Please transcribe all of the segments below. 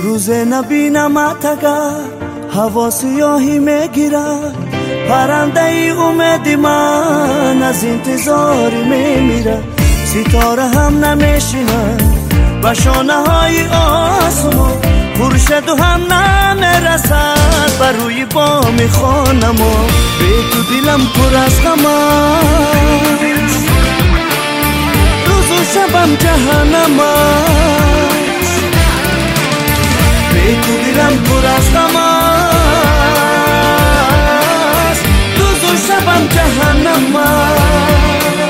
روز نبینمت اگر هوا سیاهی میگیرد، پرنده ای امیدی من از انتظار میمیرد. ستاره هم نمیشینند به شانه های آسمان، خورشید هم نمیرسد بر روی بام خانه ما. بی تو دلم پر از غم است، روز و شبم جهنم است. بی تو دلم پر از غم است، روز و شبم جهنم است.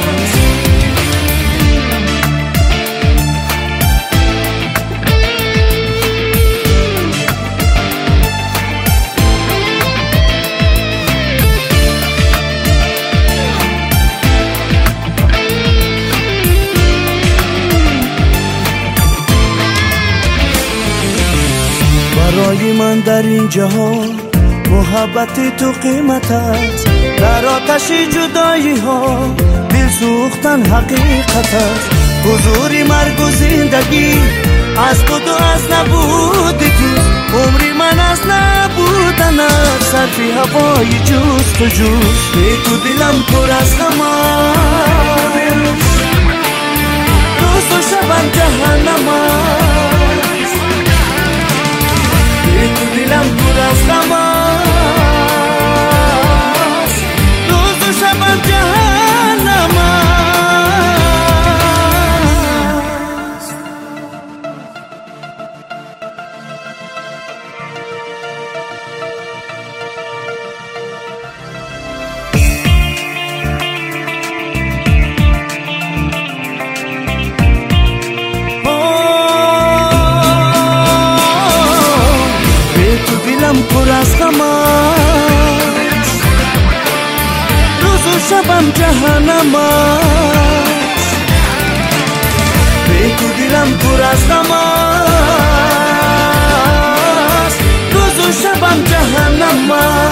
برای من در این جهان محبت تو قیمت است، در آتش جدایی ها دل سوختن حقیقت است. حضوری مرگ و زندگی از تو و از نبود تو، عمری من از نبودن است صرفی هوای جست و جوست. بی تو دلم پر از غم است، روز و شبم جهنم است. بی تو دلم پر از غم است، روز و شبم جهنم است. دلم پر از غم است، روز و شبم جهنم است. بی تو دلم پر از غم است، روز و شبم جهنم است.